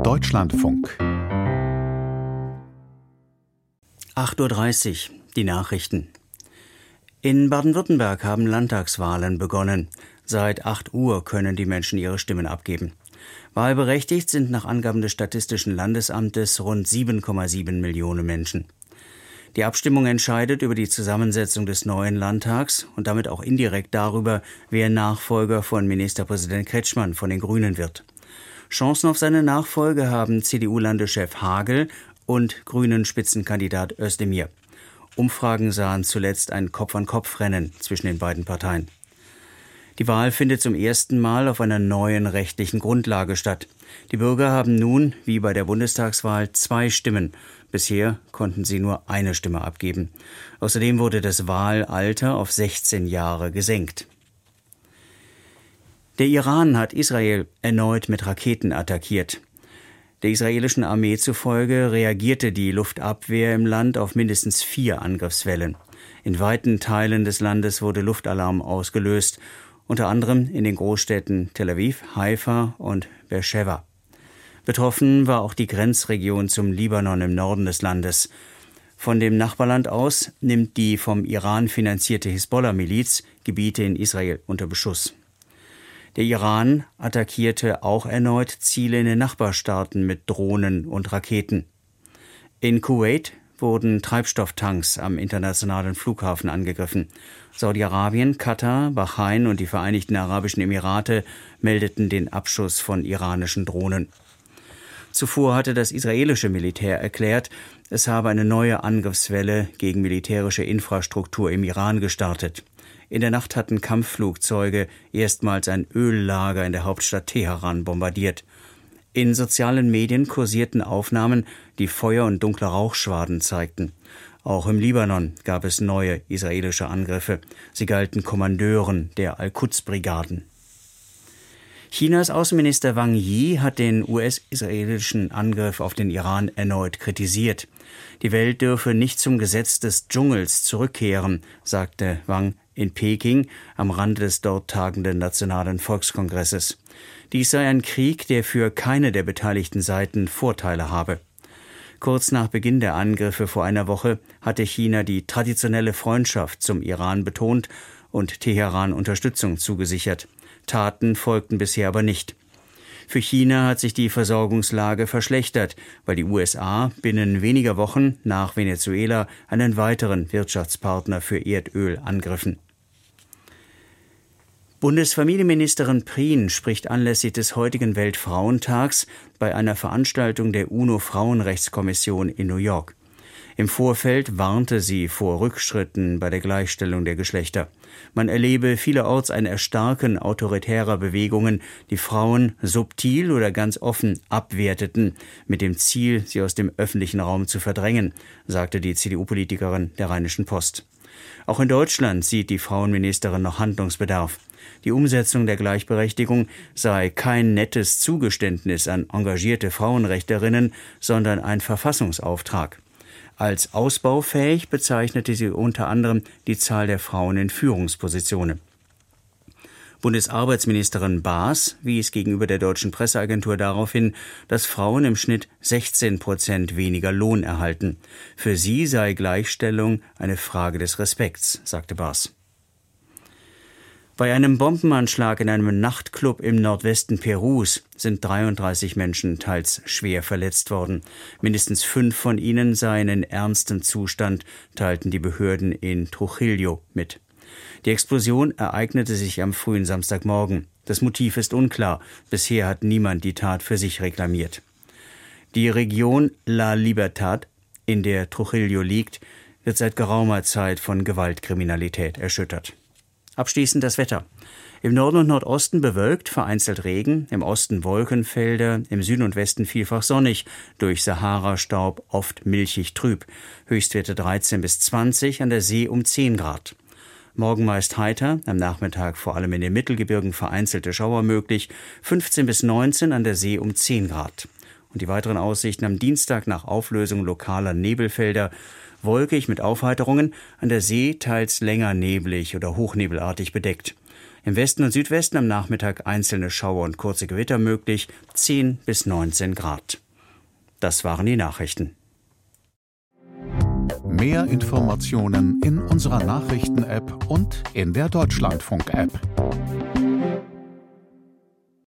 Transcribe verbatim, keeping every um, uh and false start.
Deutschlandfunk. acht Uhr dreißig, die Nachrichten. In Baden-Württemberg haben Landtagswahlen begonnen. Seit acht Uhr können die Menschen ihre Stimmen abgeben. Wahlberechtigt sind nach Angaben des Statistischen Landesamtes rund sieben Komma sieben Millionen Menschen. Die Abstimmung entscheidet über die Zusammensetzung des neuen Landtags und damit auch indirekt darüber, wer Nachfolger von Ministerpräsident Kretschmann von den Grünen wird. Chancen auf seine Nachfolge haben C D U-Landeschef Hagel und Grünen-Spitzenkandidat Özdemir. Umfragen sahen zuletzt ein Kopf-an-Kopf-Rennen zwischen den beiden Parteien. Die Wahl findet zum ersten Mal auf einer neuen rechtlichen Grundlage statt. Die Bürger haben nun, wie bei der Bundestagswahl, zwei Stimmen. Bisher konnten sie nur eine Stimme abgeben. Außerdem wurde das Wahlalter auf sechzehn Jahre gesenkt. Der Iran hat Israel erneut mit Raketen attackiert. Der israelischen Armee zufolge reagierte die Luftabwehr im Land auf mindestens vier Angriffswellen. In weiten Teilen des Landes wurde Luftalarm ausgelöst, unter anderem in den Großstädten Tel Aviv, Haifa und Beersheva. Betroffen war auch die Grenzregion zum Libanon im Norden des Landes. Von dem Nachbarland aus nimmt die vom Iran finanzierte Hisbollah-Miliz Gebiete in Israel unter Beschuss. Der Iran attackierte auch erneut Ziele in den Nachbarstaaten mit Drohnen und Raketen. In Kuwait wurden Treibstofftanks am internationalen Flughafen angegriffen. Saudi-Arabien, Katar, Bahrain und die Vereinigten Arabischen Emirate meldeten den Abschuss von iranischen Drohnen. Zuvor hatte das israelische Militär erklärt, es habe eine neue Angriffswelle gegen militärische Infrastruktur im Iran gestartet. In der Nacht hatten Kampfflugzeuge erstmals ein Öllager in der Hauptstadt Teheran bombardiert. In sozialen Medien kursierten Aufnahmen, die Feuer und dunkle Rauchschwaden zeigten. Auch im Libanon gab es neue israelische Angriffe. Sie galten Kommandeuren der Al-Quds-Brigaden. Chinas Außenminister Wang Yi hat den U S-israelischen Angriff auf den Iran erneut kritisiert. Die Welt dürfe nicht zum Gesetz des Dschungels zurückkehren, sagte Wang in Peking am Rande des dort tagenden Nationalen Volkskongresses. Dies sei ein Krieg, der für keine der beteiligten Seiten Vorteile habe. Kurz nach Beginn der Angriffe vor einer Woche hatte China die traditionelle Freundschaft zum Iran betont und Teheran Unterstützung zugesichert. Taten folgten bisher aber nicht. Für China hat sich die Versorgungslage verschlechtert, weil die U S A binnen weniger Wochen nach Venezuela einen weiteren Wirtschaftspartner für Erdöl angriffen. Bundesfamilienministerin Prien spricht anlässlich des heutigen Weltfrauentags bei einer Veranstaltung der UNO-Frauenrechtskommission in New York. Im Vorfeld warnte sie vor Rückschritten bei der Gleichstellung der Geschlechter. Man erlebe vielerorts ein Erstarken autoritärer Bewegungen, die Frauen subtil oder ganz offen abwerteten, mit dem Ziel, sie aus dem öffentlichen Raum zu verdrängen, sagte die C D U-Politikerin der Rheinischen Post. Auch in Deutschland sieht die Frauenministerin noch Handlungsbedarf. Die Umsetzung der Gleichberechtigung sei kein nettes Zugeständnis an engagierte Frauenrechtlerinnen, sondern ein Verfassungsauftrag. Als ausbaufähig bezeichnete sie unter anderem die Zahl der Frauen in Führungspositionen. Bundesarbeitsministerin Baas wies gegenüber der Deutschen Presseagentur darauf hin, dass Frauen im Schnitt sechzehn Prozent weniger Lohn erhalten. Für sie sei Gleichstellung eine Frage des Respekts, sagte Baas. Bei einem Bombenanschlag in einem Nachtclub im Nordwesten Perus sind dreiunddreißig Menschen teils schwer verletzt worden. Mindestens fünf von ihnen seien in ernstem Zustand, teilten die Behörden in Trujillo mit. Die Explosion ereignete sich am frühen Samstagmorgen. Das Motiv ist unklar. Bisher hat niemand die Tat für sich reklamiert. Die Region La Libertad, in der Trujillo liegt, wird seit geraumer Zeit von Gewaltkriminalität erschüttert. Abschließend das Wetter. Im Norden und Nordosten bewölkt, vereinzelt Regen, im Osten Wolkenfelder, im Süden und Westen vielfach sonnig, durch Sahara-Staub oft milchig trüb. Höchstwerte dreizehn bis zwanzig, an der See um zehn Grad. Morgen meist heiter, am Nachmittag vor allem in den Mittelgebirgen vereinzelte Schauer möglich, fünfzehn bis neunzehn, an der See um zehn Grad. Und die weiteren Aussichten am Dienstag nach Auflösung lokaler Nebelfelder: wolkig mit Aufheiterungen, an der See teils länger neblig oder hochnebelartig bedeckt. Im Westen und Südwesten am Nachmittag einzelne Schauer und kurze Gewitter möglich, zehn bis neunzehn Grad. Das waren die Nachrichten. Mehr Informationen in unserer Nachrichten-App und in der Deutschlandfunk-App.